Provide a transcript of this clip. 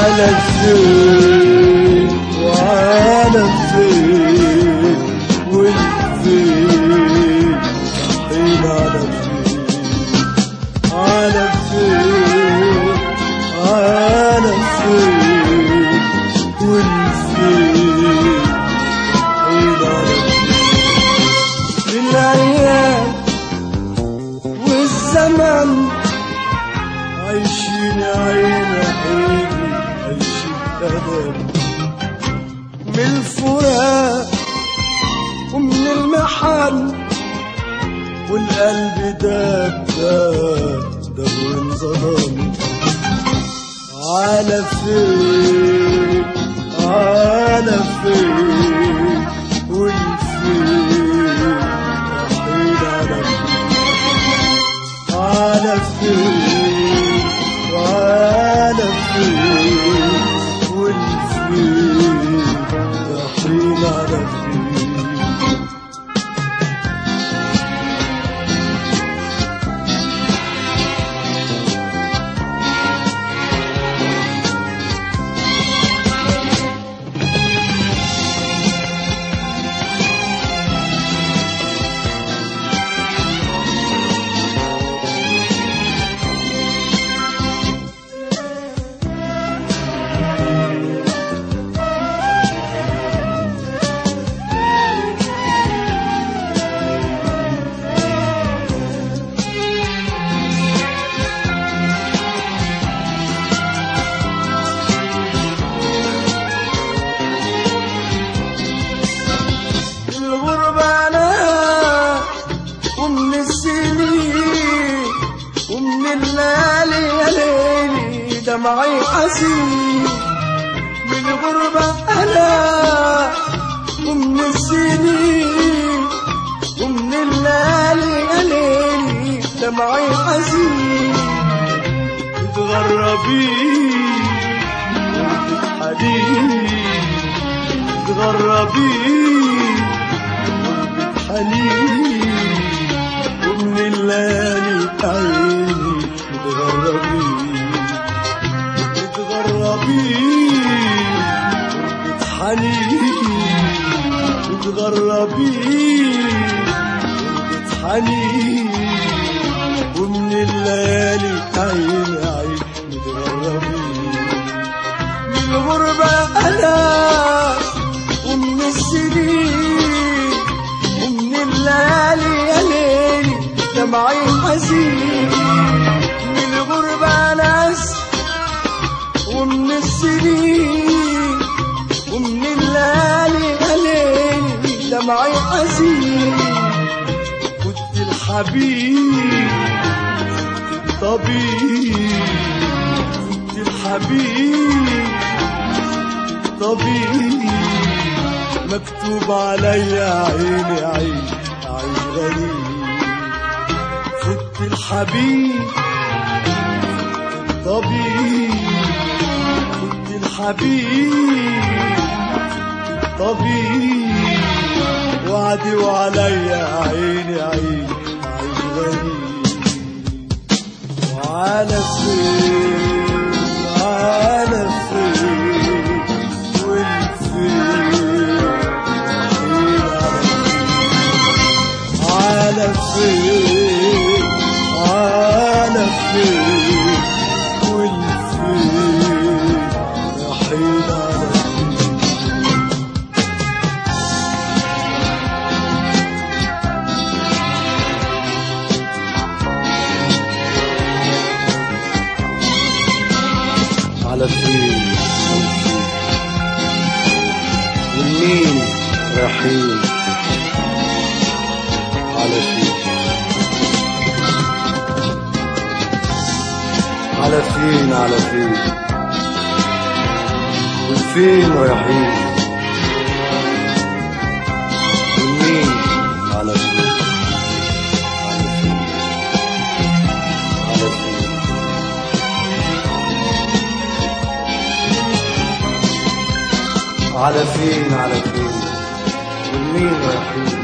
على فين وعلى فين والفين رايحين على فين على فين والفين رايحين على فين الأيام والزمن عايشين عين عيني عايشين ألم من الفراق ومن المحن والقلب داب وانظلم على فين على فين والفين رايحين على فين وعلى فين والفين رايحين على فين دمعي حزين من غربة أنا ومن السنين ومن الليالي ليلي دمعي حزين تتغربين وتتحنين تتغربين وتتحنين ومن الليالي عيني تتغربين تتغربين وتتحنين ومن الليالي عين عين متغربين من الغربة أنا ومن السنين ومن الليالي ليلي دمعي حزين من الغربة ناس ومن السنين ومن الليالي ليلي دمعي حزين كنت الحبيب كنت الطبيب كنت الحبيب طبيب مكتوب عليا عيني عين عين غريب كنت الحبيب طبيب الحبيب طبيب وعدي وعليا عيني عين عين غريب وعلى فين على فين والفين على فين على فين والفين رايحين على فين والمين رايحين على فين على فين على فين والفين رايحين والمين على فين على فين والمين رايحين